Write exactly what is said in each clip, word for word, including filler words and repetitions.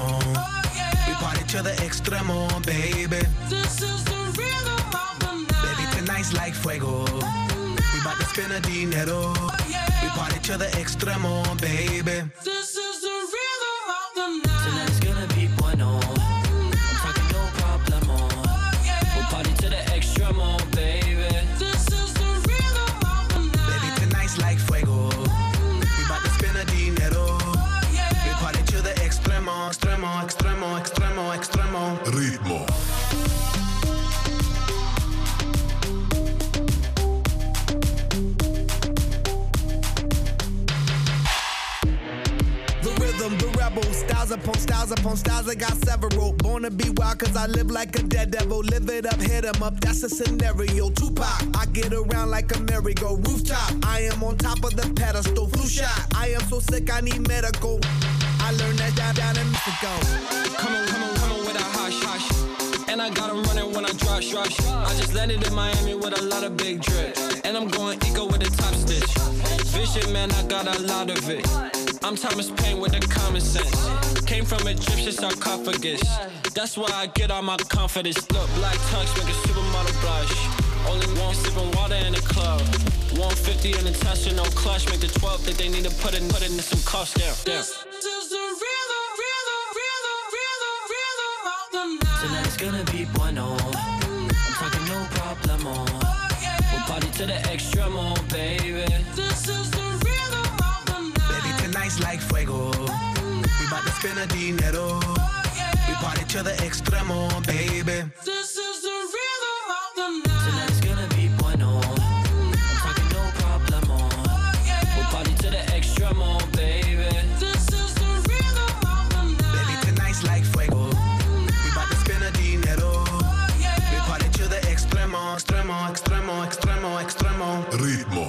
We party to the extremo, baby. This is the rhythm of the night. Baby, tonight's like fuego. We bout to spend a dinero. We party to the extremo, baby. This is the rhythm of the night. Tonight's gonna be bueno. I'm talking no problemo. We'll party to the extremo, baby. This is the rhythm of the night. Baby, tonight's like fuego. We bout to spend a dinero. We party to the extremo, extremo, extremo, extremo, extremo. Ritmo. Styles upon styles upon styles, I got several. Born to be wild cause I live like a dead devil. Live it up, hit 'em up, that's a scenario. Tupac, I get around like a merry-go. Rooftop, I am on top of the pedestal. Flu shot, I am so sick I need medical. I learned that down, down in Mexico. Come on, come on, come on with a hush, hush. And I got 'em running when I drop, rush. I just landed in Miami with a lot of big drip. And I'm going eco with a top stitch. Vision, man, I got a lot of it. I'm Thomas Paine with the common sense. Came from Egyptian sarcophagus. That's why I get all my confidence. Look, black tux make a supermodel blush. Only one sipping water in the club. one fifty in the Tesla, no clutch. Make the twelve think they need to put it, put it in some cost down. Down. This is the rhythm, rhythm, rhythm, rhythm, rhythm of the night. Tonight's gonna be bueno. I'm talking no problemo. We'll party to the extremo, baby. This is the rhythm of the night. Baby, tonight's like fuego. We bout to spend a dinero. We party to the extremo, baby. This is the rhythm of the night. Tonight's gonna be bueno. I'm talking no problemo. We'll party to the extremo, baby. This is the rhythm of the night. Baby, tonight's like fuego. We bout to spend a dinero. We party to the extremo, extremo, extremo, extremo, extremo. Ritmo.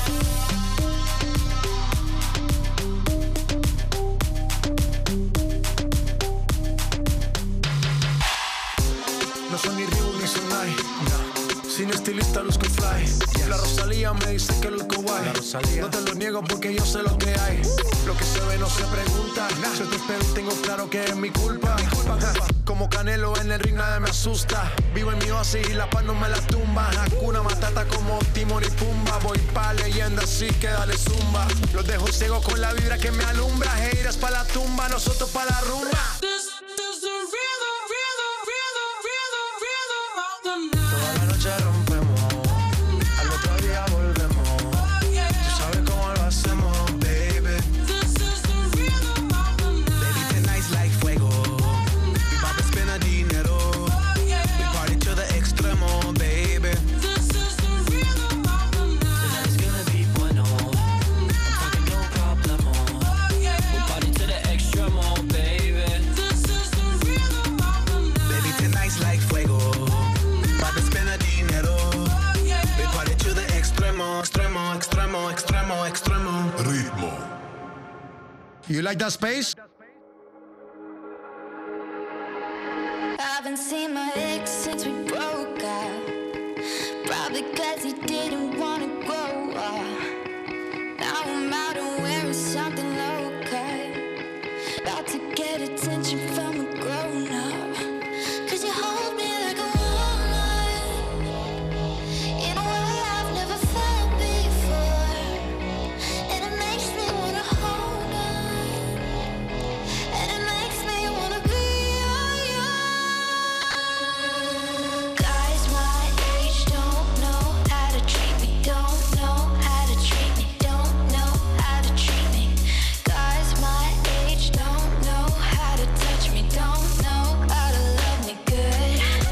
No soy ni Reebok ni Sonai, no. Sin estilista luzco fly. Yes. La Rosalía me dice que luzco guay. No te lo niego porque yo sé lo que hay. Lo que se ve no se pregunta. Si te espero y tengo claro que es mi culpa. Mi culpa. Como Canelo en el ring nadie me asusta. Vivo en mi oasis y la paz no me la tumba. Hakuna Matata como Timon y Pumba. Voy pa' leyenda así que dale zumba. Los dejo ciegos con la vibra que me alumbra. Heiras pa' la tumba, nosotros pa' la rumba. This is the rhythm, rhythm, rhythm, rhythm, rhythm of the night. Toda la noche rompemos, al otro día volvemos. Tú sabes cómo lo hacemos, baby. This is the rhythm of the night. Baby, tonight's like fuego. We bout to spend a dinero. We party to the extremo, baby. This is the rhythm of the night. Tonight's gonna be bueno. I'm talking no problemo. We'll party to the extremo, baby. This is the rhythm of the night. Baby, tonight's like fuego. Bout to spend a dinero. We party to the extremo, extremo, extremo, extremo, extremo. Ritmo. You like that space? Haven't seen my ex since we broke up. Probably cause he didn't wanna grow up. Now I'm out and wearing something low cut. About to get attention from a grown up. Cause you hold me like a walnut in a way I've never felt before. And it makes me wanna hold on. And it makes me wanna be all yours. Guys my age don't know how to treat me. Don't know how to treat me. Don't know how to treat me. Guys my age don't know how to touch me. Don't know how to love me good.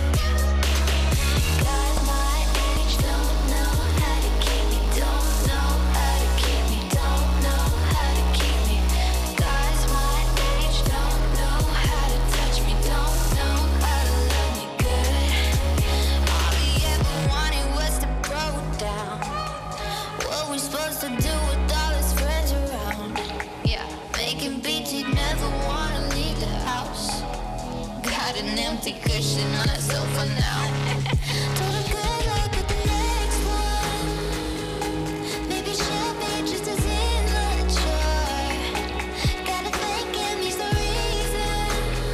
Guys my age don't know how to keep me. Don't know how to keep me. Don't know how to keep me. Guys my age don't know how to touch me. Don't know how to love me good. All we ever wanted was to grow down. What we supposed to do with all his friends around? Yeah, making beats, he'd never wanna leave the house. Got an empty cushion on that sofa now. Told him good luck with the next one. Maybe champagne just isn't mature. Gotta thank him, he's the reason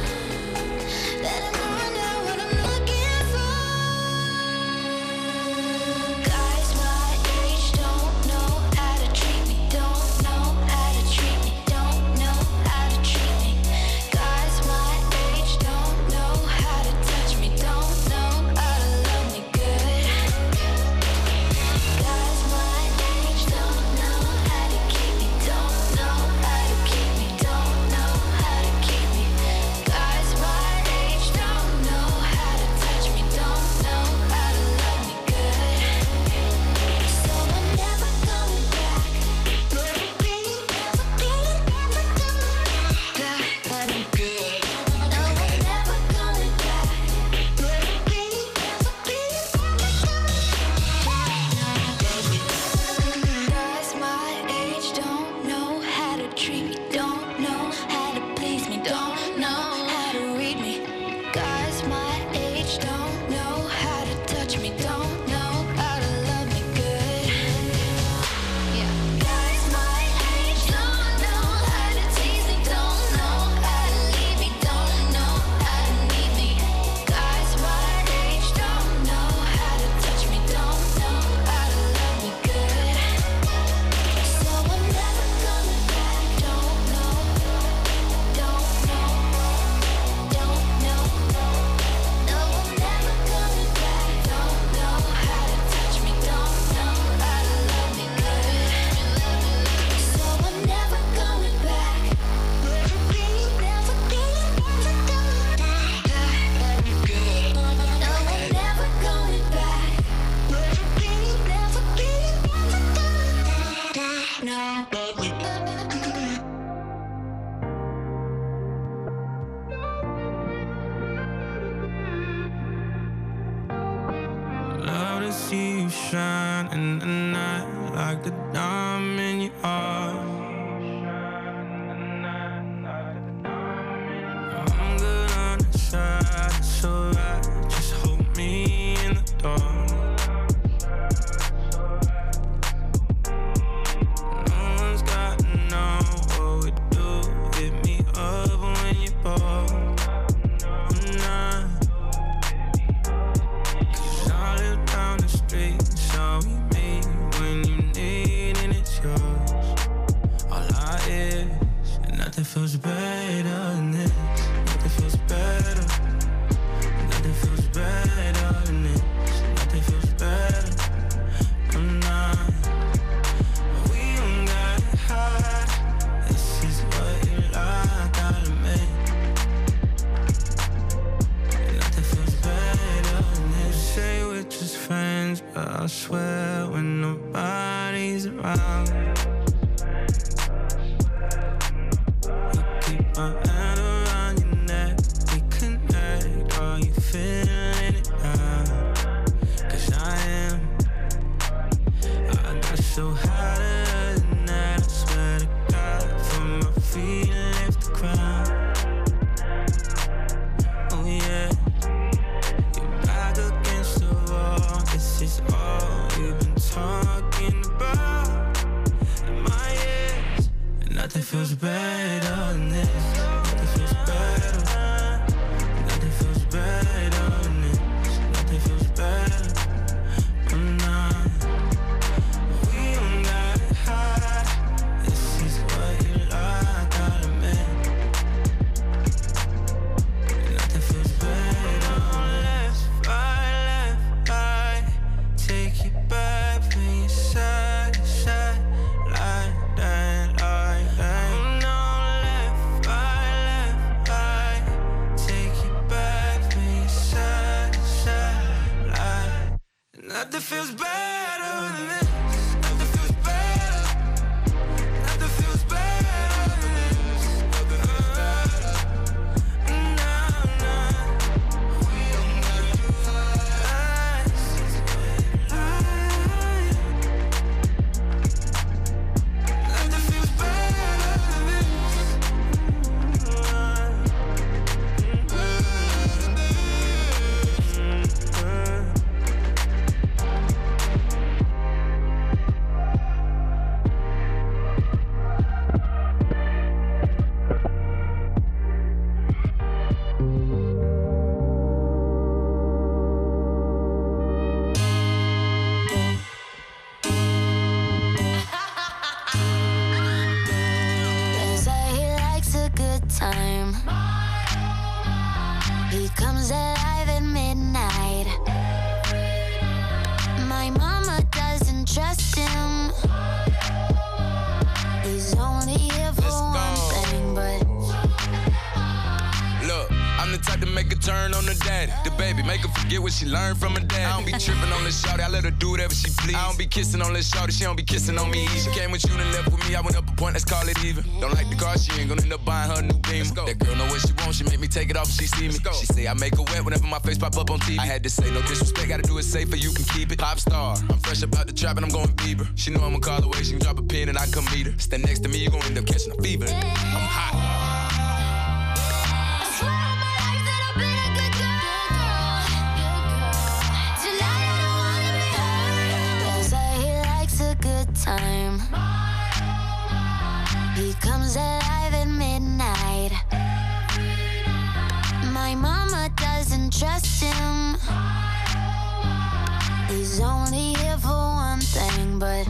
shine in the night like a diamond in your heart. I'm good on the side, it's alright. Just hold me in the dark. No one's gotta know what we do. Hit me up when you're bored. Cause I live down the street, so we meet when you need and it's yours. All I is, and nothing feels better than this. Nothing feels better. Nothing feels better than this. Nothing feels better. I'm not. We don't gotta hide. This is what you like, gotta make. Nothing feels better than this. Say we're just friends, but I swear when nobody's around. My hand around your neck, we connect. Are you feeling it now? Cause I am. I got so high than that, I swear to God, from my feet left the ground. Oh yeah, you're back against the wall. This is all you've been talking about. In my ears, and nothing feels better than this. Nothing feels better. Nothing feels better than this. Nothing feels better. I'm not. We don't gotta hide. This is what you like, gotta make. Nothing feels better. Left, right, left, right. Take you back from your side to side. Like that, like that. No, left, right, left, right. Take you back from your side to side. Like nothing feels better than this. Nothing feels better. Nothing feels better than this. Nothing feels better. Nah, nah. We don't gotta hide. This is what you like. Nothing feels better than this. They say he likes a good time. He comes alive at midnight. My mama doesn't trust him. He's only here for Let's one go. thing, but Look, I'm the type to make a turn on the daddy. The baby, make her forget what she learned from her dad. I don't be tripping on this shawty, I let her do whatever she please. I don't be kissing on this shawty, she don't be kissing on me. She came with you and left with me, I went up a point, let's call it even. Don't like the car, she ain't gonna end up buying her a new beam. That girl know what she wants, she make me take it off if she see me. She say I make her wet whenever my face pop up on T V. I had to say no disrespect, gotta do it safer, you can keep it. Pop star, I'm fresh up out the trap and I'm going Bieber. She know I'ma call away, she can drop a pin and I come meet her. Stand next to me, you gon' end up catching a fever. I'm hot. I swear on my life that I've been a good girl. Tonight I don't wanna be hurt. They say he likes a good time. He comes alive at midnight. My mama doesn't trust him. He's only here for one thing, but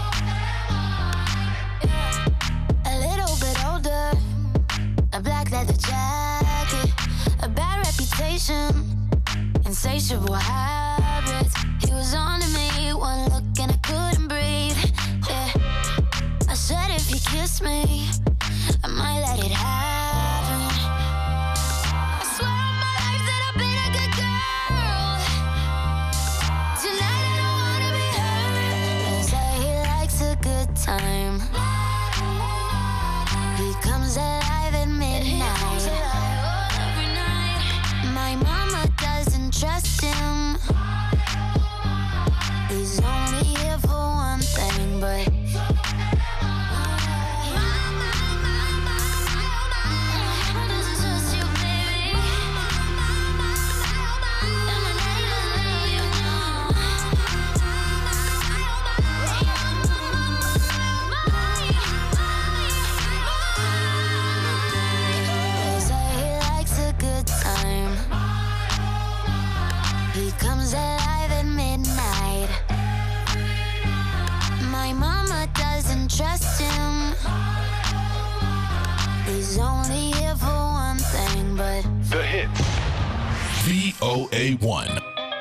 a little bit older, a black leather jacket, a bad reputation, insatiable habits. He was on to me, one look and I couldn't breathe. Yeah, I said if he kissed me, I might let it happen. I swear on my life that I've been a good girl. Tonight I don't wanna be hurt. They say he likes a good time. He comes alive at midnight. My mama doesn't trust him. He's V O A one.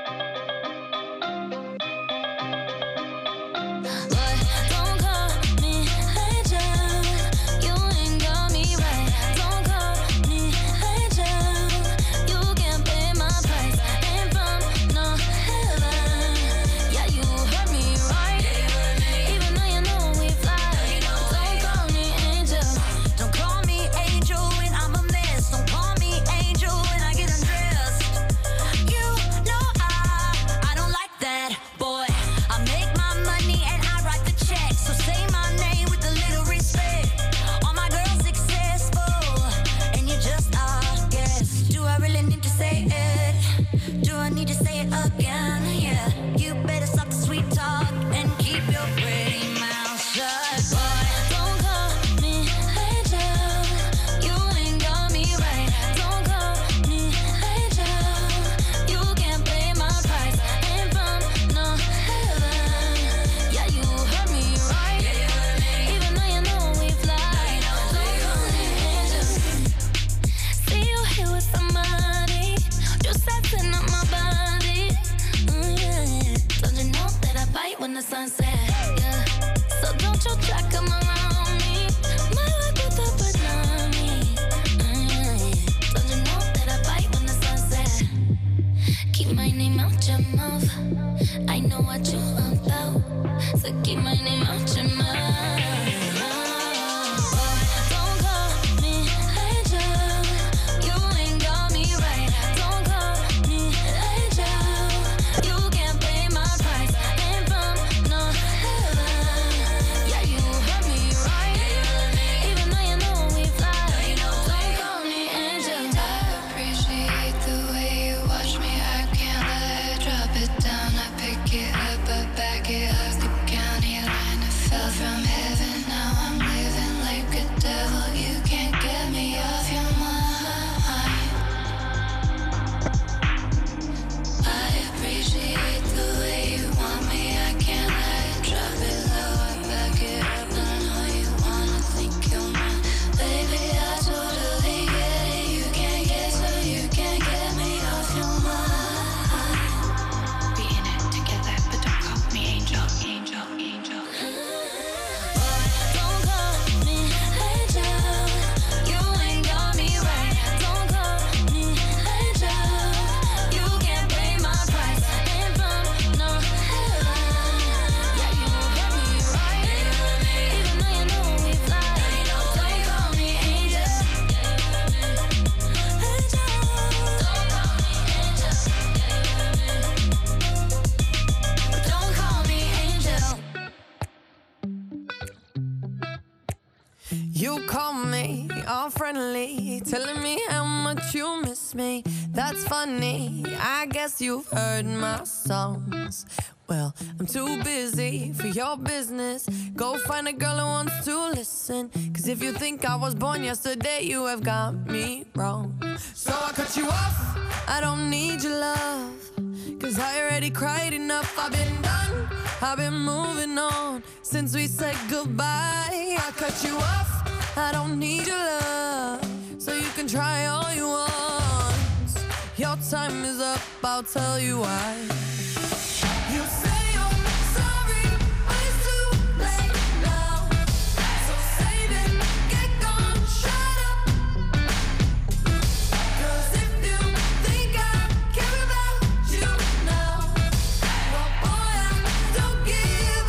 Telling me how much you miss me. That's funny, I guess you've heard my songs. Well, I'm too busy for your business. Go find a girl who wants to listen. Cause if you think I was born yesterday, you have got me wrong. So I cut you off, I don't need your love. Cause I already cried enough, I've been done, I've been moving on since we said goodbye. I cut you off, I don't need your love. So you can try all you want. Your time is up, I'll tell you why. You say you're sorry, but it's too late now. So save it, get gone, shut up. Cause if you think I care about you now, well boy, I don't give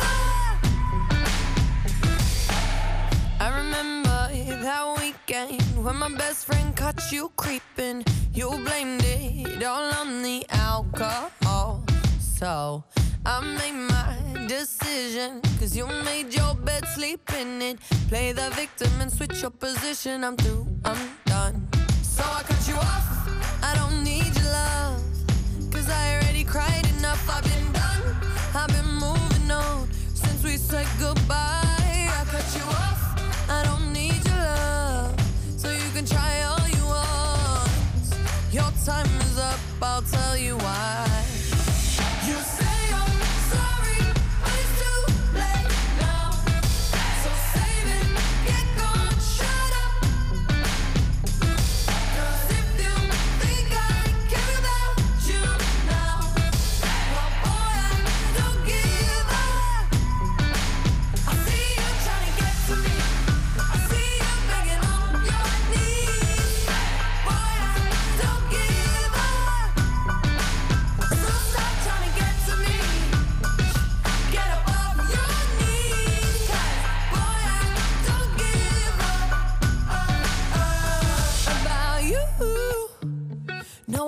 up. I remember that weekend when my best friend caught you creeping. You blamed it all on the alcohol. So I made my decision, cause you made your bed, sleep in it. Play the victim and switch your position. I'm through, I'm done. So I cut you off, I don't need your love. Cause I already cried enough, I've been done, I've been moving on since we said goodbye. I cut you off, I don't need your love. So you can try all you want. Your time is up, I'll tell you why. You say you're sorry, but it's too late now. So save it, get gone, shut up. Cause if you think I care about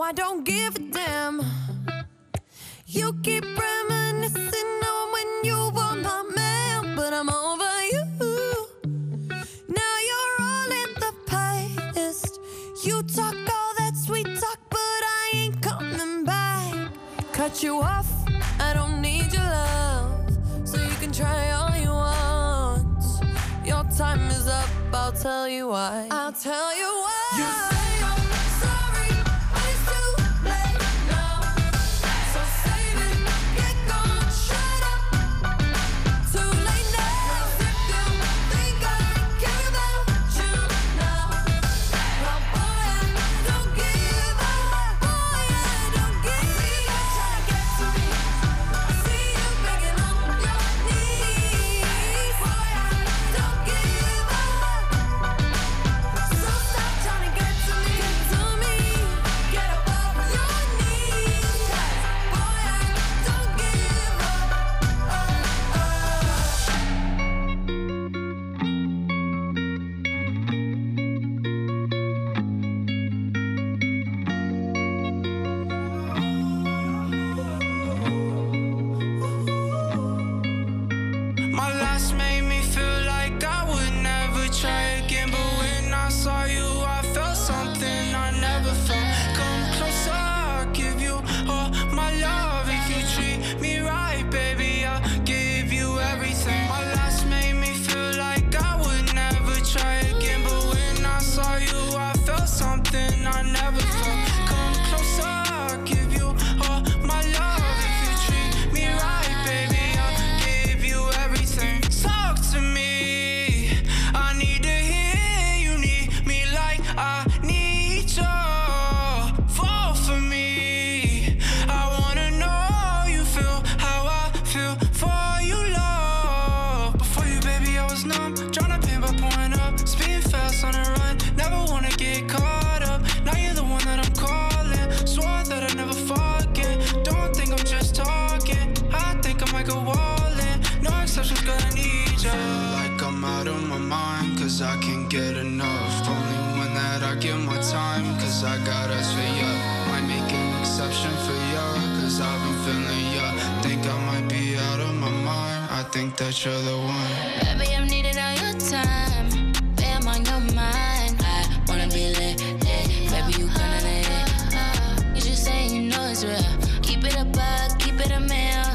I don't give a damn. You keep reminiscing on when you were my man, but I'm over you. Now you're all in the past. You talk all that sweet talk, but I ain't coming back. Cut you off, I don't need your love, so you can try all you want. Your time is up, I'll tell you why. I'll tell you why. You say I'm sorry, but it's too late now. So save it, get gone, shut up. Too late now. If you think I care about you now, well, boy, I don't give up. Boy, I don't give up. Try to get to me. I see you begging on your knees. Boy, I don't give up. So stop trying to get to me. Get to me. Get up off your knees. 'Cause, boy, I don't give up. Oh, My last made me feel like I would never try again, but when I saw you, I felt something I never felt. Come closer, I'll give you all my love. If you treat me right, baby, I'll give you everything. My last made me feel like I would never try again, but when I saw you, I felt something I never felt. Come closer, I'll give you all my love. If you treat me right, baby, I'll give you everything. Talk to me, I need to hear you need me like I need you. Fall for me, I wanna know you feel how I feel for you, love. Before you, baby, I was numb, tryna pain by pouring up, speeding fast on the run, never wanna get caught up. Now you're the one that I'm calling, swore that I'd never forget. Don't think I'm just talking, I think I might go all in. No exceptions, gonna need you. Like I'm out of my mind, cause I can't get enough. Only one that I give my time, cause I got us for ya. Might make an exception for ya, cause I've been feeling ya. Think I might be out of my mind, I think that you're the one. Baby, I'm needing all your time. Baby, I'm on your mind. I wanna be lit, lit. Baby, you gonna let it. You just say you know it's real. Keep it a buck, keep it a meal.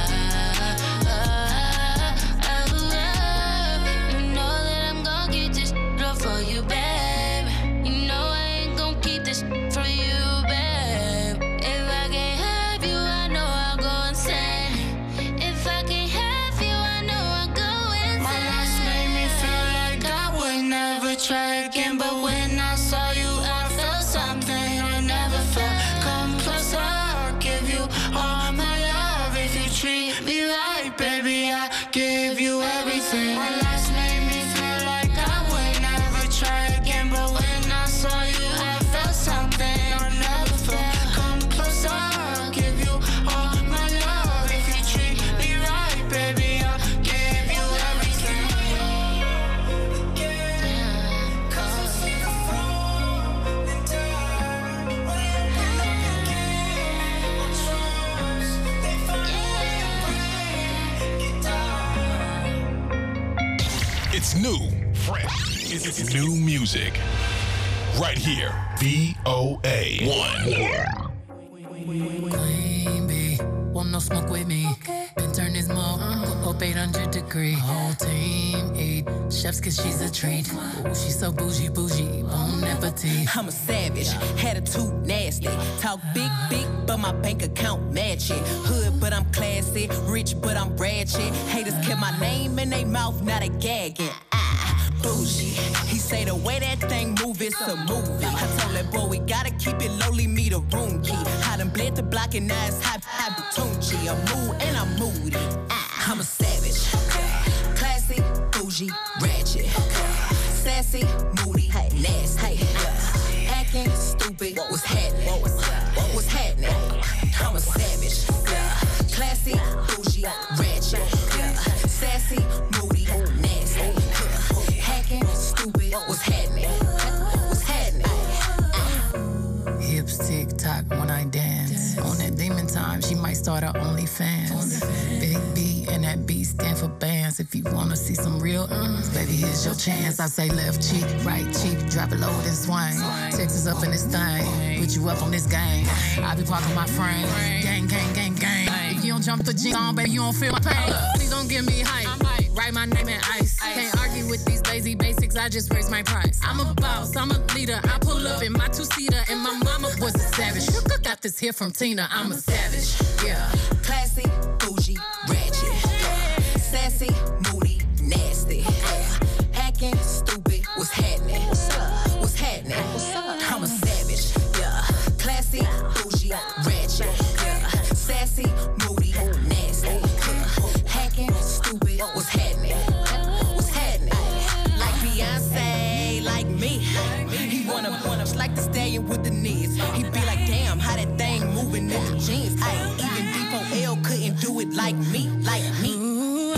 You know that I'm gon' keep this real for you, babe. You know I ain't gon' keep this for you, babe. If I can't have you, I know I'll go insane. If I can't have you, I know I'll go insane. My last made me feel like I would never try again, but when I saw you, I felt something I never felt. Come closer, I'll give you all my love. If you treat me right, baby, I give you everything. My last made me feel like I would never try again, but when I saw you, I felt something I never felt. Come closer, I'll give you all my love. If you treat me right, baby, I'll give you everything. Cause I see you fall and die. When you pull up again, my trust, they find get down. It's new, fresh. It's, it's new music. Right here. V O A one. Queen bee, want no smoke with me. Been turn this smoke up eight hundred degree. Whole team eat chefs cause she's a treat. Ooh, she's so bougie, bougie, bon appetit. I'm a savage, attitude nasty. Talk big, big, but my bank account match it. Hood, but I'm classy. Rich, but I'm ratchet. Haters kept my name in their mouth, not a gagging. Ah, bougie. He say the way that thing move, it's a movie. I told that boy we gotta keep it lowly, me the room key. I done bled the block and now it's high, high Batunchi. I'm mood and I'm moody. Ah, I'm a savage. Classy, bougie, ratchet. Sassy, moody, nasty. Acting stupid, what's happening? What's happening? I'm a savage. Classy, bougie, ratchet. Sassy, moody, nasty. Hacking, stupid, what's happening? What's happening? Hips TikTok when I dance. On that demon time, she might start her OnlyFans. Big B and that B stand for bands. If you wanna see some real uns, baby, here's your chance. I say left cheek, right cheek, drop it low and swing. Texas up in this thing, put you up on this game. I be parking my frame, gang, gang, gang, gang. If you don't jump the G on, baby, you don't feel my pain. Please don't give me hype. Write my name in ice. Can't argue with these lazy basics, I just raise my price. I'm a boss, I'm a leader. I pull up in my two-seater, and my mama was a savage. Got this here from Tina, I'm a savage. Yeah. Classy, bougie, ratchet. Yeah. Sassy, moody, nasty. Yeah. Hacking, stupid, what's happening? What's up? What's happening? What's up? I'm a savage. Yeah. Classy, bougie, ratchet. Yeah. Sassy, moody, nasty. Yeah. Hacking, stupid, what's happening? What's happening? Like Beyonce, like me. He wanna wanna like the stallion with the knees. He be like, damn, how that thing moving in the jeans. Ay, even D four L couldn't do it like me, like me. Ooh,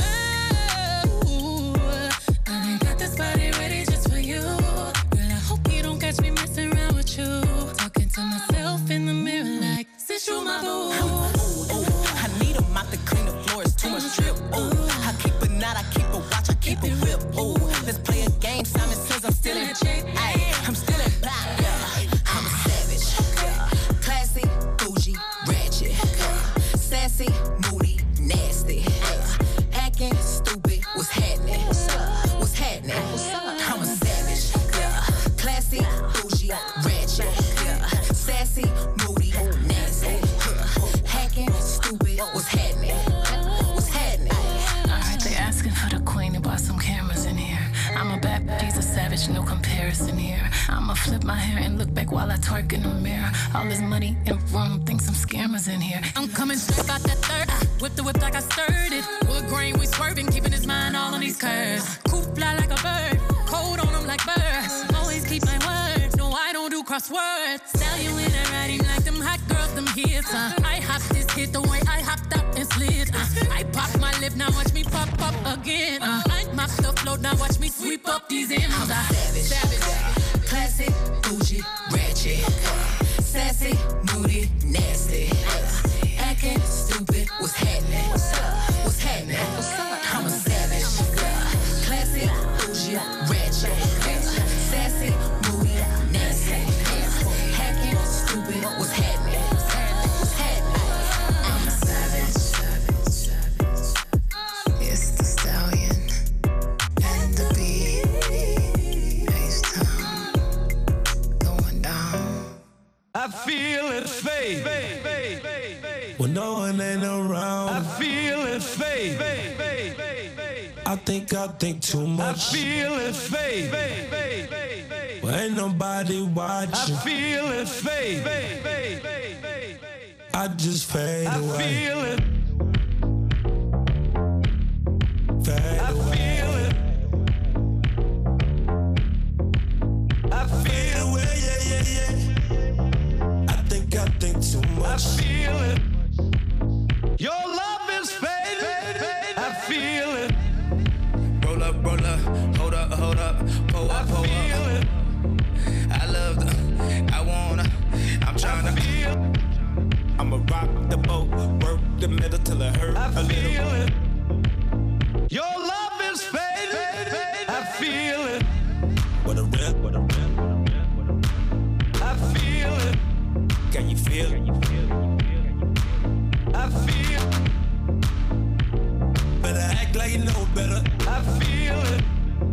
ooh, I ain't got this body ready just for you. Girl, I hope you don't catch me messing around with you. Talking to myself in the mirror like, since you my boo. Ooh, ooh, I need a mop to clean the floors, too much drip. Ooh, I keep a knot, I keep a watch, I keep a whip. Ooh, let's play a game, Simon says I'm still in check. Ay, I'm still in black, yeah. I'm a savage, yeah. Classy, bougie, ratchet, yeah. Sassy, moody, nasty, yeah. Hacking, stupid, what's happening? What's up? What's happening? What's up? I'm a savage, yeah. Classy, bougie, ratchet, yeah. Sassy, moody, nasty, yeah. Hacking, stupid, what's happening? What's happening? Alright, they asking for the queen and bought some cameras in here. I'm a bad bitch, a savage, no comparison here. I'ma flip my hair and look back while I twerk in the mirror. All this money in room, think some scammers in here. I'm coming straight out that third. Whip the whip like I stirred it. Wood grain, we swerving, keeping his mind all on these curves. Coop fly like a bird, cold on him like birds. Always keep my word, no I don't do crosswords. Stallion when I ride him like them hot girls, them hits. Uh. I hop this hit the way I hopped out and slid. Uh. I pop my lip, now watch me pop up again. Uh. I mop the float, now watch me sweep up these M's. I'm a savage, savage. Classy, bougie, ratchet. Sassy, moody, nasty. Acting stupid, what's happening? What's up? What's happening? What's up? I'm a savage, classy, bougie, ratchet. Sassy, moody, nasty. Hacking, stupid, what's happening? What's happening? I'm a savage, savage, savage. It's the stallion and the bee. H-Town going down. I feel it fade. When no one ain't around, I feel it fade. I think I think too I much. feel it fade. Well, ain't nobody I watching. feel it fade. I just fade I away. feel it. Fade I away. feel it. I Fade feel away, yeah, yeah, yeah. I think I think too I much. feel it. Your love is fading. I feel it. Roll up, roll up, hold up, hold up, pull I up, pull feel up. it. I love the, I wanna, I'm trying I to feel. I'ma rock the boat, work the middle till it hurt I a little. feel it. Your love is fading. I feel it. What a rip, what a rip, what a rip, what a rip. I feel it. Can you feel? Can you feel? I feel. Better act like you know better. I feel it.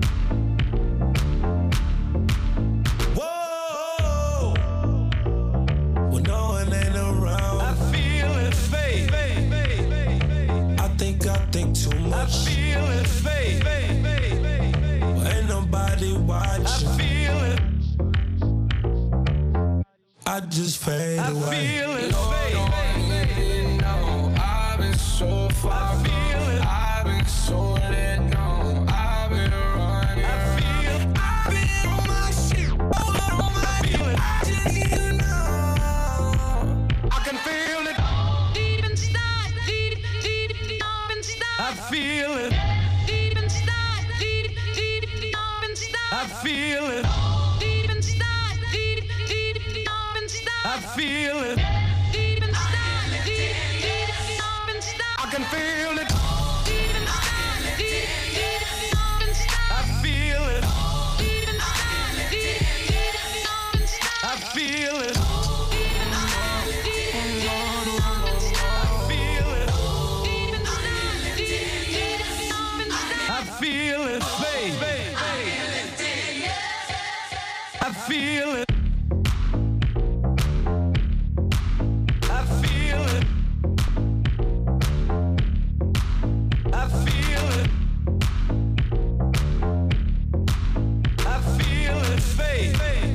Whoa! When no one ain't around, I feel it fade. I think I think too I much. feel it fade. Well, ain't nobody I watching. feel it. I just fade I away. feel it fade. I've been so far I feel it. I've been so let down. I've been running. I feel. I've been on my shit, all up on my Feel it. I just need to know. I can feel it. Deep inside, deep, deep, deep inside. I feel it. Deep inside, deep, deep, deep inside. I feel it. Deep inside, deep, deep, deep inside. I feel feel it. Deep inside, deep, deep inside. I can feel it. Deep inside, deep, deep inside. I feel it. Deep inside, deep, deep inside. I feel it. Deep inside, deep, deep inside. I feel it. Deep inside, deep, deep inside. I feel it, babe. I feel it. I feel it. I feel it. I feel it, babe.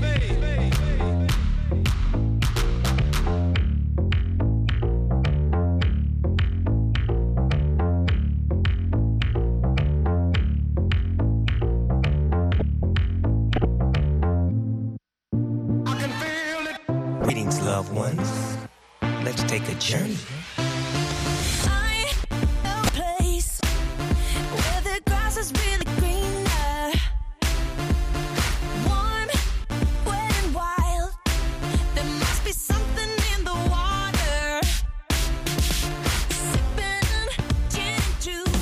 Greetings, loved ones. Let's take a journey. I know a place where the grass is really greener. Warm, wet and wild. There must be something in the water. Sipping gin and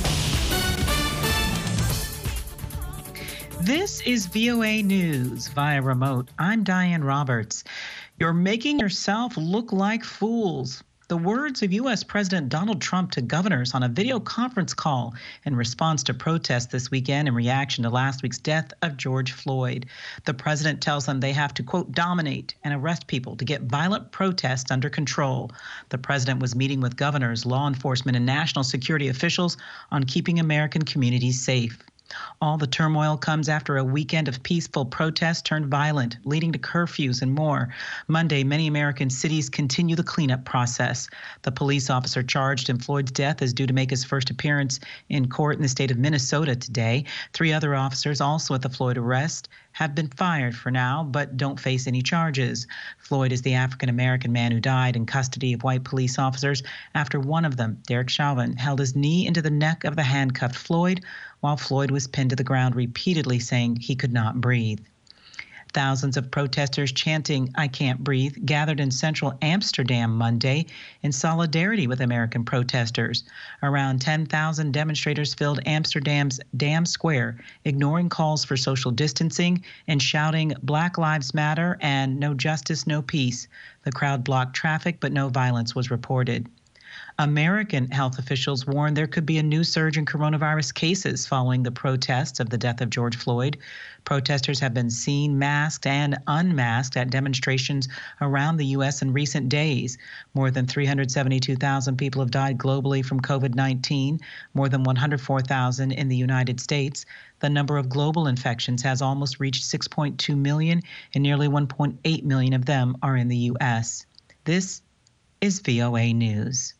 juice. This is V O A News via remote. I'm Diane Roberts. You're making yourself look like fools. The words of U S President Donald Trump to governors on a video conference call in response to protests this weekend in reaction to last week's death of George Floyd. The president tells them they have to, quote, dominate and arrest people to get violent protests under control. The president was meeting with governors, law enforcement, and national security officials on keeping American communities safe. All the turmoil comes after a weekend of peaceful protests turned violent, leading to curfews and more. Monday, many American cities continue the cleanup process. The police officer charged in Floyd's death is due to make his first appearance in court in the state of Minnesota today. Three other officers, also at the Floyd arrest, have been fired for now, but don't face any charges. Floyd is the African-American man who died in custody of white police officers after one of them, Derek Chauvin, held his knee into the neck of the handcuffed Floyd while Floyd was pinned to the ground, repeatedly saying he could not breathe. Thousands of protesters chanting, "I can't breathe," gathered in central Amsterdam Monday in solidarity with American protesters. Around ten thousand demonstrators filled Amsterdam's Dam Square, ignoring calls for social distancing and shouting "Black Lives Matter" and "No justice, no peace." The crowd blocked traffic, but no violence was reported. American health officials warned there could be a new surge in coronavirus cases following the protests of the death of George Floyd. Protesters have been seen masked and unmasked at demonstrations around the U S in recent days. More than three hundred seventy-two thousand people have died globally from COVID nineteen, more than one hundred four thousand in the United States. The number of global infections has almost reached six point two million, and nearly one point eight million of them are in the U S. This is V O A News.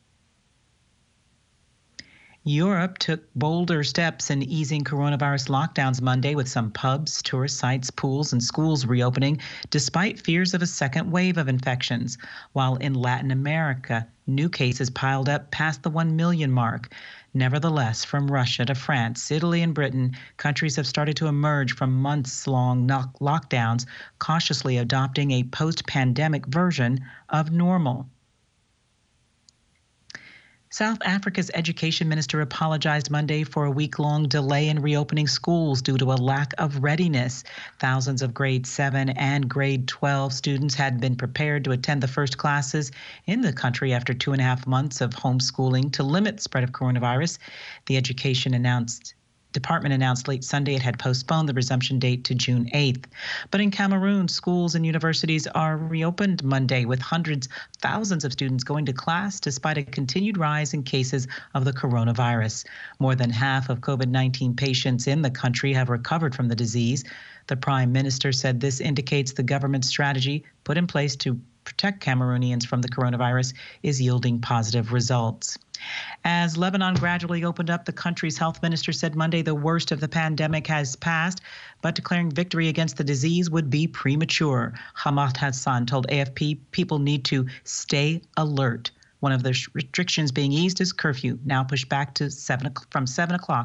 Europe took bolder steps in easing coronavirus lockdowns Monday, with some pubs, tourist sites, pools, and schools reopening despite fears of a second wave of infections. While in Latin America, new cases piled up past the one million mark. Nevertheless, from Russia to France, Italy, and Britain, countries have started to emerge from months-long lockdowns, cautiously adopting a post-pandemic version of normal. South Africa's education minister apologized Monday for a week-long delay in reopening schools due to a lack of readiness. Thousands of grade seven and grade twelve students had been prepared to attend the first classes in the country after two and a half months of homeschooling to limit the spread of coronavirus. The education announced Department announced late Sunday it had postponed the resumption date to June eighth. But in Cameroon, schools and universities are reopened Monday, with hundreds, thousands of students going to class despite a continued rise in cases of the coronavirus. More than half of COVID nineteen patients in the country have recovered from the disease. The prime minister said this indicates the government's strategy put in place to protect Cameroonians from the coronavirus is yielding positive results. As Lebanon gradually opened up, the country's health minister said Monday the worst of the pandemic has passed, but declaring victory against the disease would be premature. Hamad Hassan told A F P people need to stay alert. One of the restrictions being eased is curfew, now pushed back to seven from seven o'clock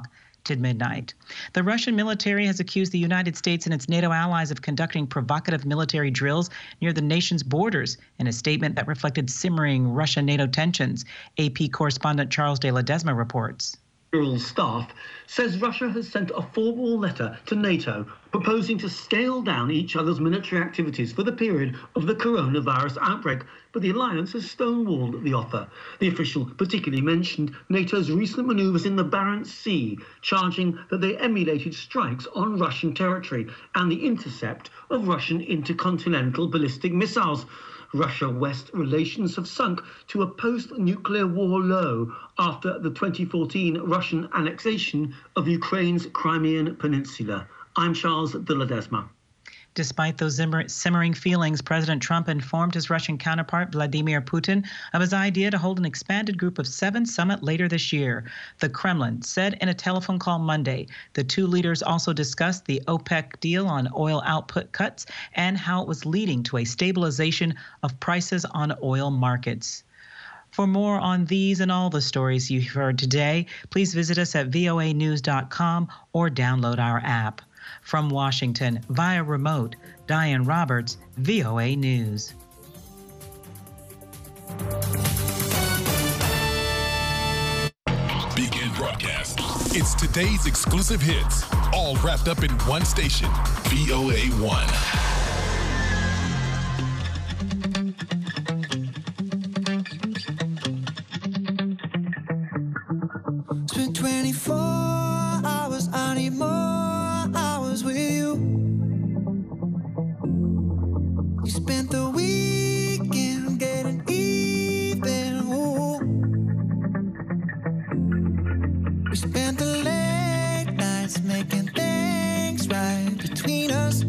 to midnight. The Russian military has accused the United States and its NATO allies of conducting provocative military drills near the nation's borders in a statement that reflected simmering Russia-NATO tensions. A P correspondent Charles de Ledesma reports. General Staff says Russia has sent a formal letter to NATO proposing to scale down each other's military activities for the period of the coronavirus outbreak, but the alliance has stonewalled the offer. The official particularly mentioned NATO's recent maneuvers in the Barents Sea, charging that they emulated strikes on Russian territory and the intercept of Russian intercontinental ballistic missiles. Russia-West relations have sunk to a post-nuclear war low after the twenty fourteen Russian annexation of Ukraine's Crimean Peninsula. I'm Charles de Ledesma. Despite those simmering feelings, President Trump informed his Russian counterpart, Vladimir Putin, of his idea to hold an expanded Group of Seven summit later this year. The Kremlin said in a telephone call Monday. The two leaders also discussed the OPEC deal on oil output cuts and how it was leading to a stabilization of prices on oil markets. For more on these and all the stories you've heard today, please visit us at V O A news dot com or download our app. From Washington, via remote, Diane Roberts, V O A News. Begin broadcast. It's today's exclusive hits, all wrapped up in one station, V O A one. It's been twenty-four hours, I need more hours with you. You spent the weekend getting even. Ooh. We spent the late nights making things right between us.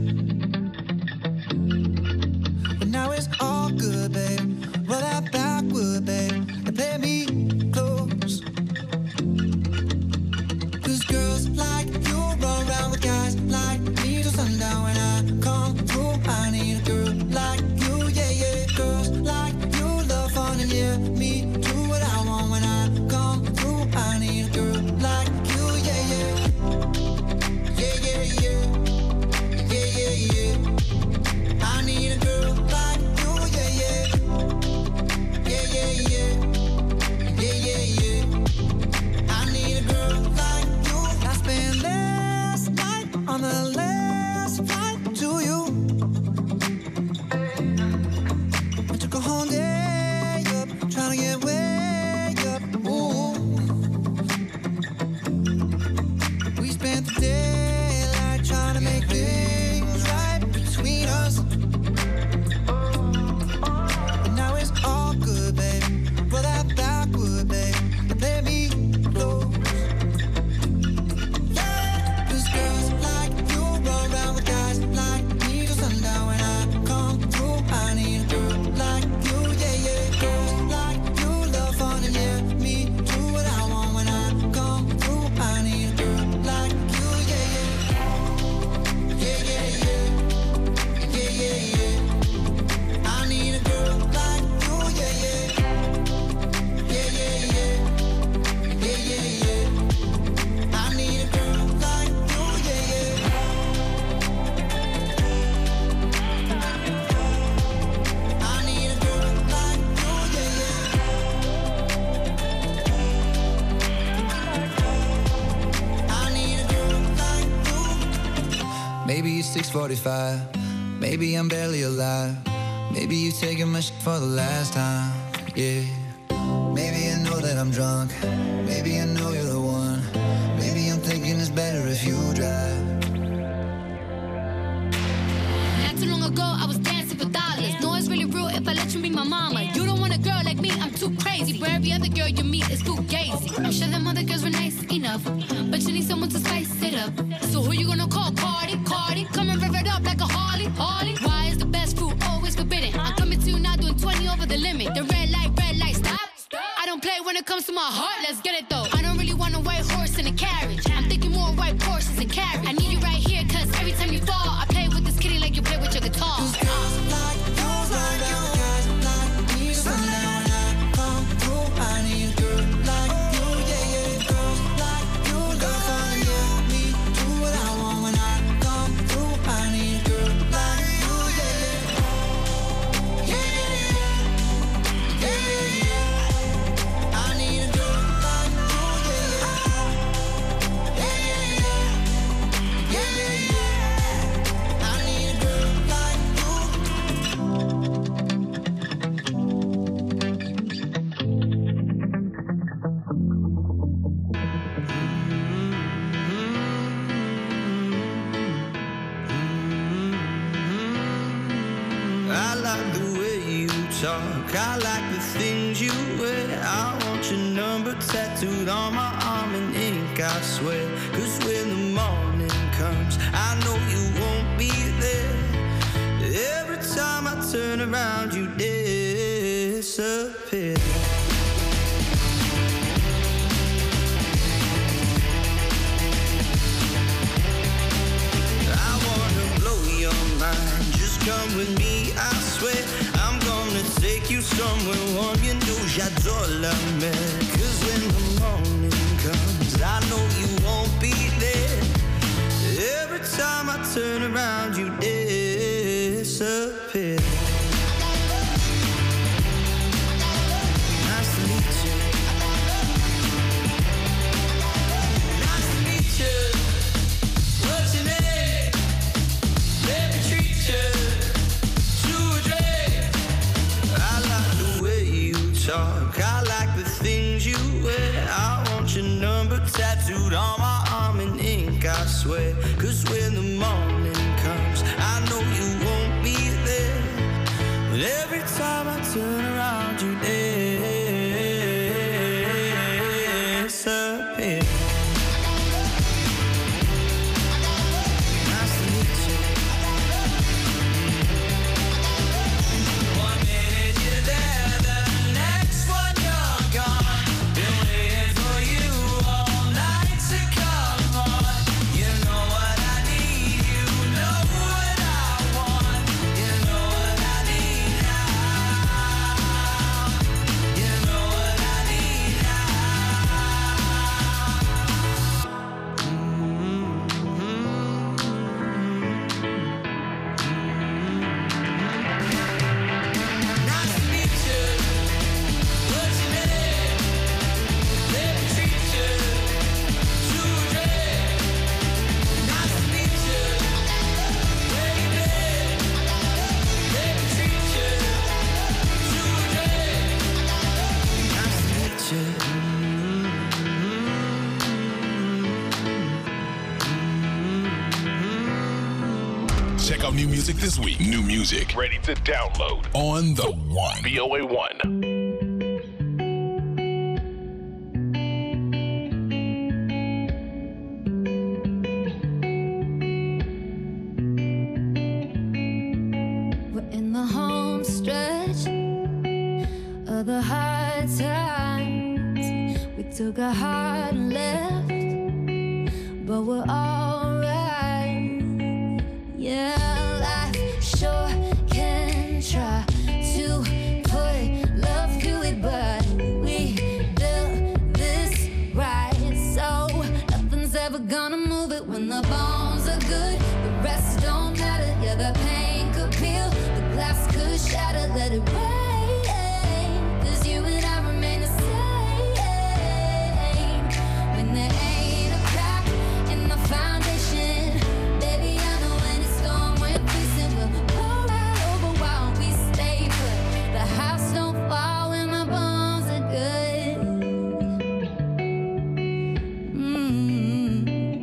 But now it's all good, babe. Roll that backward, babe, and play me close. Cause girls like you run around with guys like me till sundown. When I come through, I need a girl like you, yeah, yeah. Girls like you love fun and yeah, me do what I want. When I come through, I need a girl like you, yeah, yeah. Yeah, yeah, yeah. Yeah, yeah, yeah. I need a girl like you, yeah, yeah. Yeah, yeah, yeah. Yeah, yeah, yeah. I need a girl like you. I spent last night on the last flight to you. I took a whole day up, trying to get way up. Ooh. We spent the daylight trying to make things right between us. But now it's all good, babe. Roll that backward, babe, and play me close. Cause girls like you run around with guys like me till sundown. When I come through, I need a girl like you, yeah, yeah. Girls like you love fun and yeah, me do what I want. When I come through, I need a girl like you, yeah, yeah. Yeah, yeah, yeah. Yeah, yeah, yeah. I need a girl like you, yeah, yeah. Yeah, yeah, yeah. Yeah, yeah, yeah. I need a girl like you, yeah, yeah. I need a girl like you, yeah, yeah. I need a girl like you. Maybe it's six forty-five. Maybe I'm barely alive. Maybe you taking my shit for the last time. Yeah. Maybe I know that I'm drunk. Maybe I know you're the one. Maybe I'm thinking it's better if you drive. Not too long ago, I was dancing for dollars. No, it's really real if I let you be my mama. You don't want a girl like me, I'm too crazy. Where every other girl you meet is too gazy. I'm sure them other girls were nice enough, but you need someone to spice it up. So who you gonna call? Cardi, Cardi. Come and rev it up like a Harley, Harley. Why is the best fruit always forbidden? I'm coming to you now doing twenty over the limit. The red light, red light, stop. I don't play when it comes to my heart, let's get it though. I don't really want a white horse in a carriage. I'm thinking more white Porsches and carriage. I need you right here, cause every time you fall, I play with this kitty like you play with your guitar. Cause girls like you run around with guys like me till sundown. When I come through, I need a girl like you, yeah, yeah. Girls like you love fun and yeah, things you wear. I want your number tattooed on my arm in ink, I swear. Cause when the morning comes, I know you won't be there. Every time I turn around, you disappear. I wanna blow your mind, just come with me, I swear. I'm gonna take you somewhere warm, you know j'adore la mer. Cause when the morning comes, I know you won't be there. Every time I turn around, you disappear. Nice to meet you. Nice to meet you. What's your name? Let me treat you to a drink. I like the way you talk, I like the things you wear. I want your number tattooed on my arm in ink, I swear. Cause when the morning comes, I know you won't be there. But every time I turn around, you disappear. Nice to meet you. One minute you're there, the next one you're gone. Been waiting for you all night to come on. You know what I need, you know what I want. You know what I need now. You know what I need Nice to meet you. What's your name? Let me treat you to a drink. Nice to meet you. Where you been? Let me treat you to a drink. Nice to meet you. Check out new music this week. New music ready to download on the One. V O A one. We're in the home stretch of the hard times. We took a hard left, but we're alright. Yeah, life sure can try to put love through it, but we built this right, so nothing's ever gonna move it. When the bones are good, the rest don't matter. Yeah, the pain could peel, the glass could shatter. Let it rain, 'cause you and I remain the same. When there ain't a crack in the foundation, baby, I know when it's gone, we're facing. We'll pull right over while we stay put. The house don't fall when the bones are good. Mm.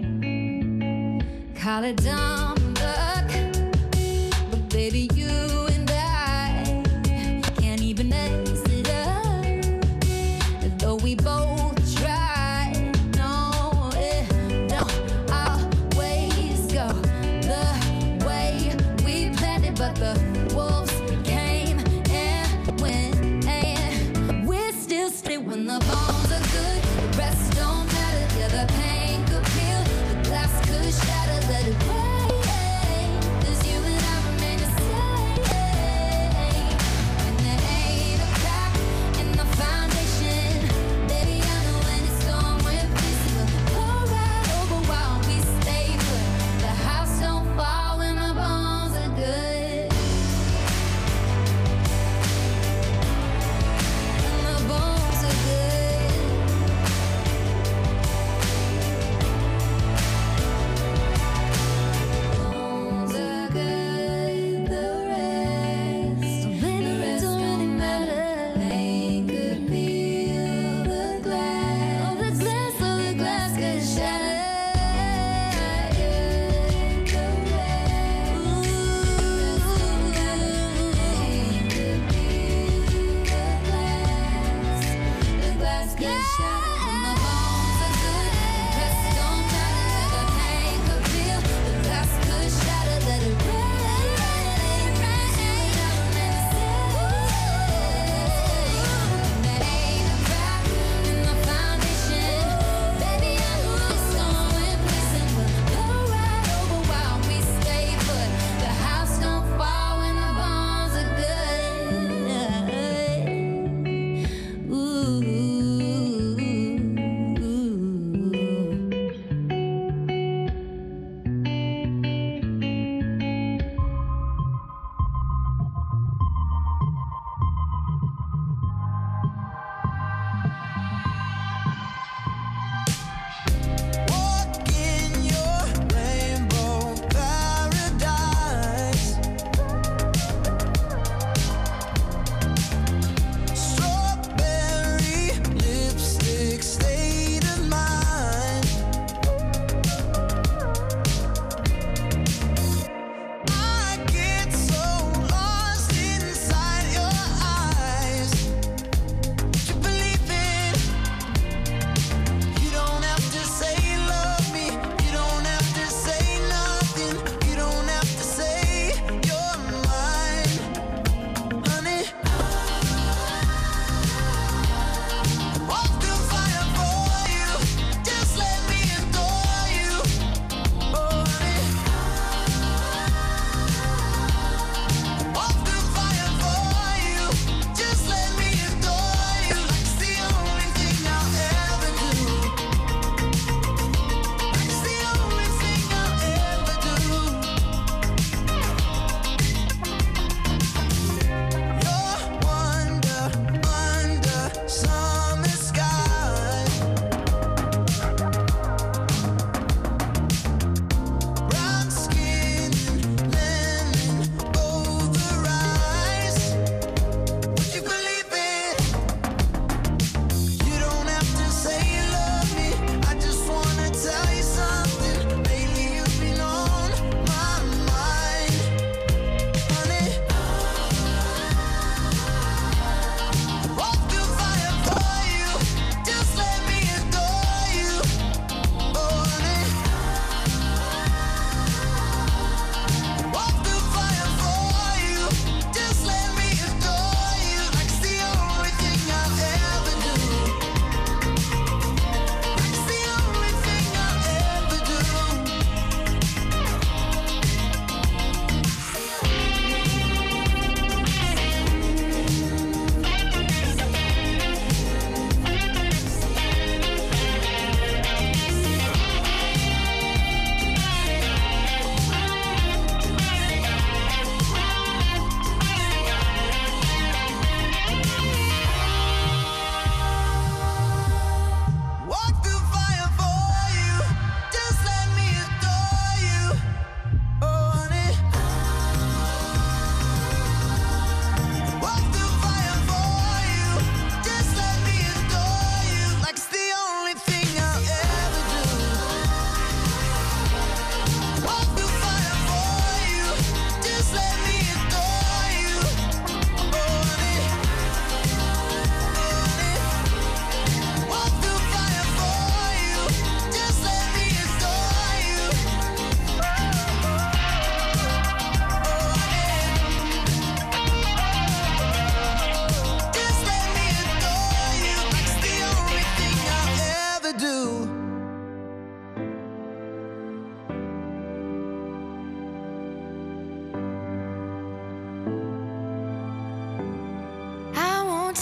Call it dumb luck, but baby, you and I can't even mess it up. Though we both try, no, it don't always go the way we planned it. But the wolves came and went, and we're still straight. When the bones are good, the rest don't matter. Yeah, the pain could peel, the glass could shatter. Let it rain, 'cause you and I remain the same. When there ain't a crack in the foundation, baby, I know when it's gone, we're facing. We'll pull right over while we stay put. The house don't fall when the bones are good. When the bones are good.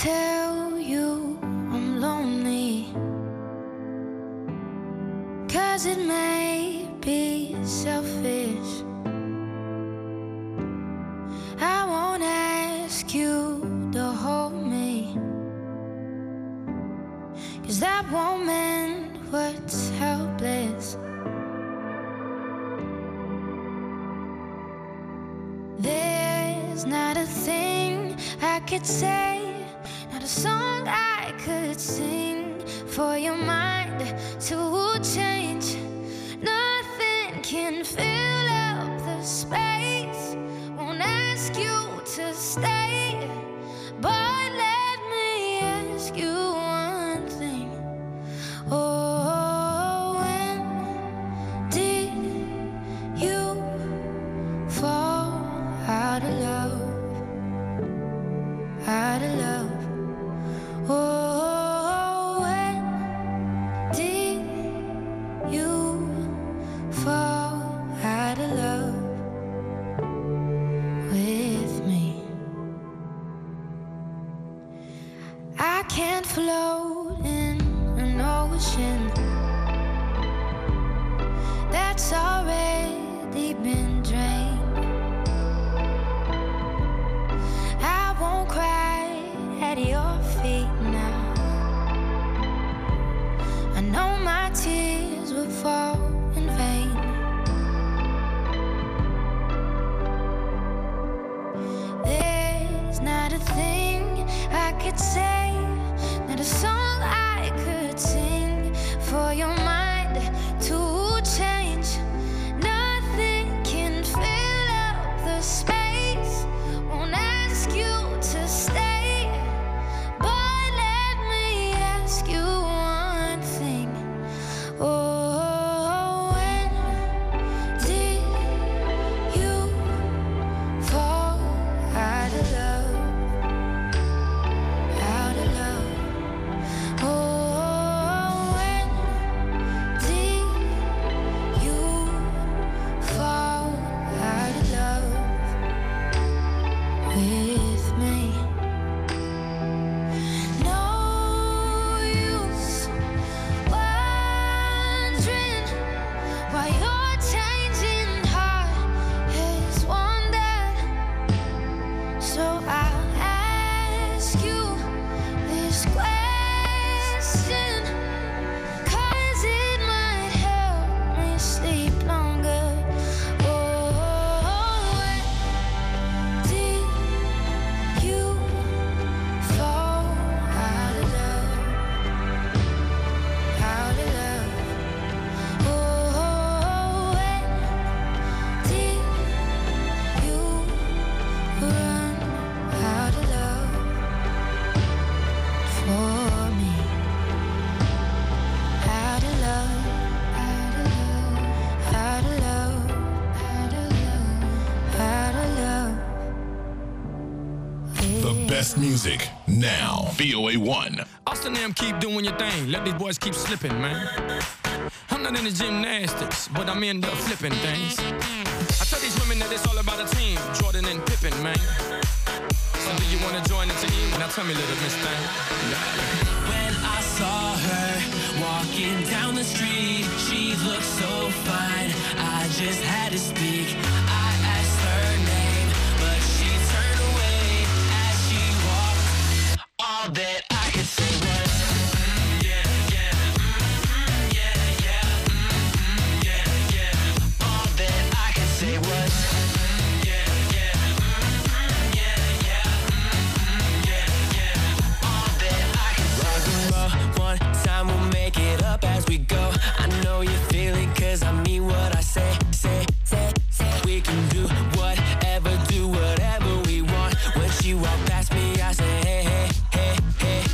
tell you I'm lonely, 'cause it may be selfish. I won't ask you to hold me, 'cause that won't mend what's helpless. There's not a thing I could say, not a song I could sing for your mind to change. Nothing can fill up the space. Won't ask you to stay, but let me ask you one thing. Oh, when did you fall out of love? Out of love. Oh, when did you fall out of love with me? I can't float in an ocean that's already been drained. I won't cry at your feet now. I know my tears will fall in vain. There's not a thing I could say, not a song I could sing for your mind to change. Nothing can fill up the space. Won't ask you to stay, but let me ask you one thing. Oh, when did you fall out of love? Out of love. Oh, when did you fall out of love with me? No use wondering why you're changing. Heart has wandered, so I'll ask you this question, 'cause it might help me sleep longer. Oh, when did you fall out of love? Out of love. Oh, when did you run out of love for me? Out of love, out of love, out of love, out of love, out of love. The best music now. V O A one. Austin them keep doing your thing. Let these boys keep slipping, man. I'm not into gymnastics, but I'm into flipping things. I tell these women that it's all about a team. Jordan and Pippen, man. So do you want to join the team? Now tell me, little miss thing. When I saw her walking down the street, she looked so fine, I just had to speak. I asked her name, but she turned away as she walked. All that I could say was, mm, yeah, yeah, mm, yeah, yeah, mm, yeah, yeah. All that I could say was, mm, yeah, yeah, mm, yeah, yeah, mm, yeah, yeah. All that I could say was, rock and roll, one time we'll make it up as we go. I know you feel it, 'cause I mean what I say, say, say, say. We can do whatever, do whatever we want. When she walk past me, I say, hey, hey, hey, hey.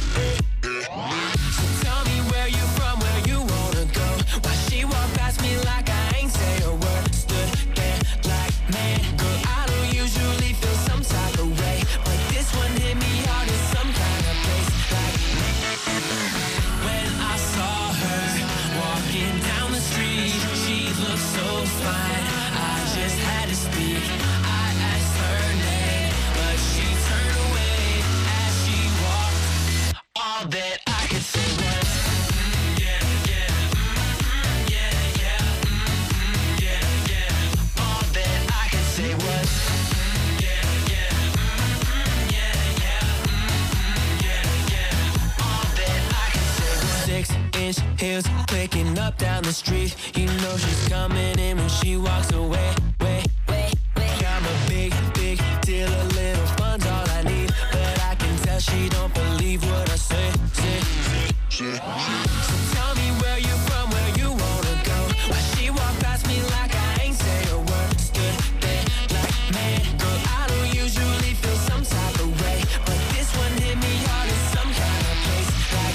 all that I could say was yeah, yeah, yeah, yeah, yeah, yeah. All that I could say was yeah, yeah, yeah, yeah, yeah, yeah. All that I could say was six-inch heels clicking up down the street. You know she's coming in when she walks away. Wait, wait, wait. I'm a big, big deal. A little fun's all I need, but I can tell she don't believe what I say. Say, say, so tell me where you from, where you wanna go. Why she walk past me like I ain't say a word. Stood there like, man, girl, I don't usually feel some type of way, but this one hit me hard in some kind of place. Like,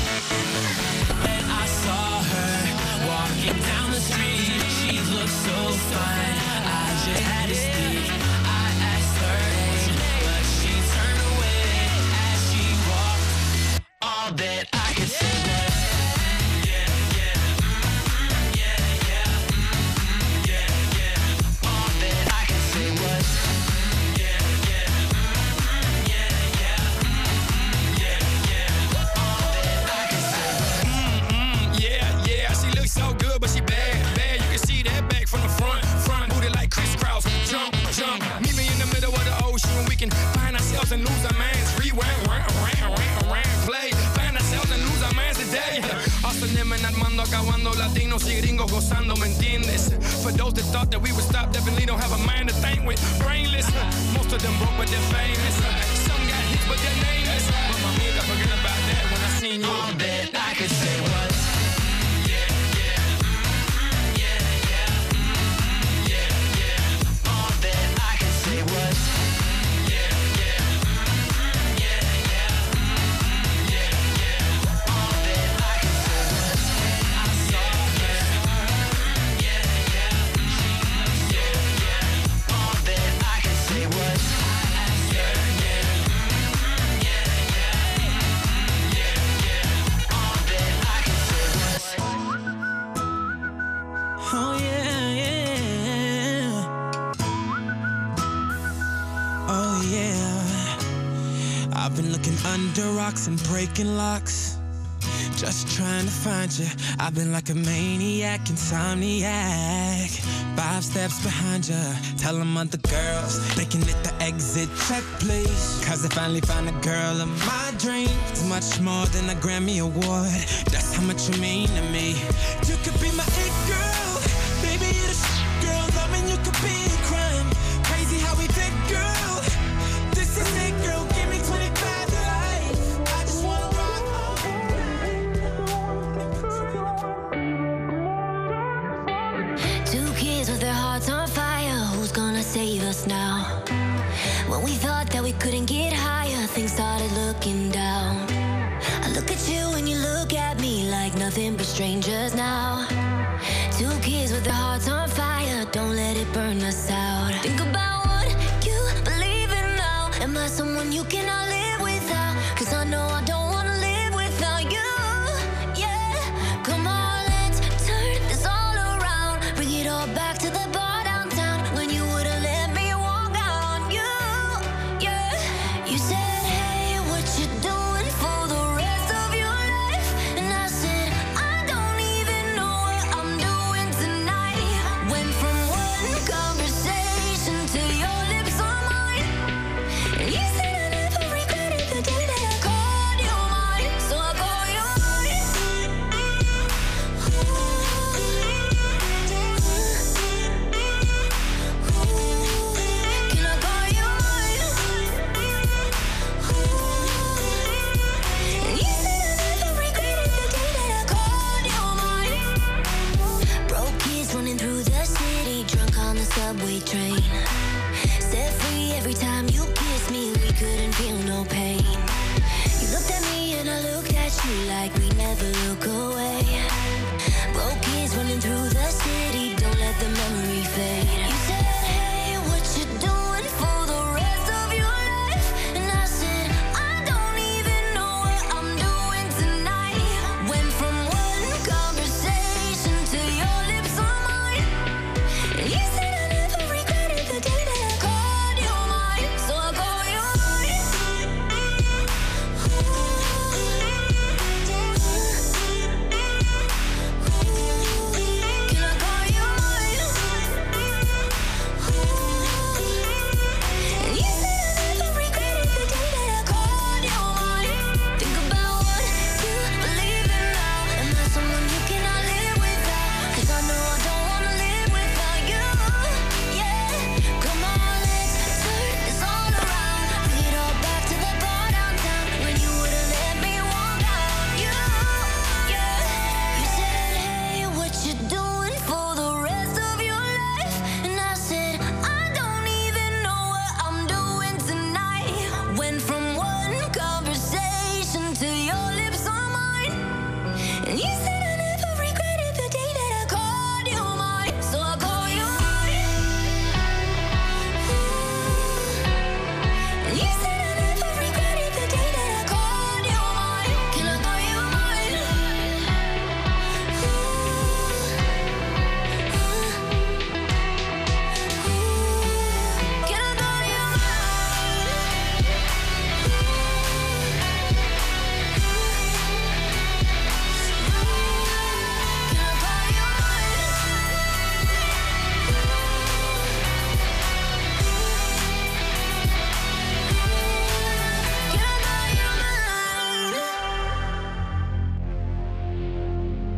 and I saw her walking down the street. She looked so fine, I just had to speak. I asked her name, but she turned away as she walked. All that I could say was yeah, yeah, yeah, yeah, yeah, yeah. All that I could say was yeah, yeah, yeah, yeah, yeah, yeah. All that I could say was mm-mm, yeah, yeah. She looks so good, but she bad, bad. You can see that back from the front, front booty like crisscross. Jump, jump. Meet me in the middle of the ocean. We can find ourselves and lose our minds. Rewind, round, round, round, round, play. Find ourselves and lose our minds today. Hustling and Armando, acabando, latinos y gringos gozando, ¿me entiendes? For those that thought that we would stop, definitely don't have a mind to think with. Brainless, most of them broke, but they're famous. Some got hits, but they're nameless. But my amiga, forget about that when I seen you. All that I could say was yeah, yeah, yeah, yeah, yeah, yeah. All that I could say was yeah, yeah, yeah, yeah, yeah, yeah. All that I could say was I saw her, yeah, yeah, yeah, yeah. All that I could say was I asked her, yeah, yeah, yeah, yeah, yeah. All that I could say was oh yeah, yeah. Oh yeah. I've been looking under rocks and breaking locks, just trying to find you. I've been like a maniac, insomniac. Five steps behind you. Tell them other girls they can hit the exit check, please. Cause I finally found a girl of my dreams. It's much more than a Grammy award. That's how much you mean to me. You could be my it girl. Baby, you're the shit, girl. Loving you could be a crime. Crazy how we fit, girl. This is it, girl. Give me twenty-five to life. I just wanna rock Two kids with their hearts on fire. Who's gonna save us now? When we thought that we couldn't get higher, things started looking down. I look at you and you look at me like nothing but strangers now. Two kids with their hearts on fire. Don't let it burn us out. Think about what you believe in now. Am I someone you cannot live without? Cause I know I don't wanna live without you. Yeah, come on, let's turn this all around. Bring it all back to the bar downtown when you would've let me walk out on you. Yeah, you said, hey, what you doing for the rest of your life? And I said, I don't even know what I'm doing tonight. Went from one conversation to your lips on mine. And you said I never regretted the day that I called you mine. So I call you mine. Can I call you mine? And you said I never regretted the day that I called you mine. Broke kids running through the city, drunk on the subway train. Set free every time you kissed me, we couldn't feel no pain. You looked at me and I looked at you like we never look away. Broke kids running through the city, don't let the memory fade. You said, hey, what you doing for the rest of your life? And I said, I don't even know what I'm doing tonight. Went from one conversation to your lips on mine. And you said I never regretted the day that I called you mine. So I call you mine. And you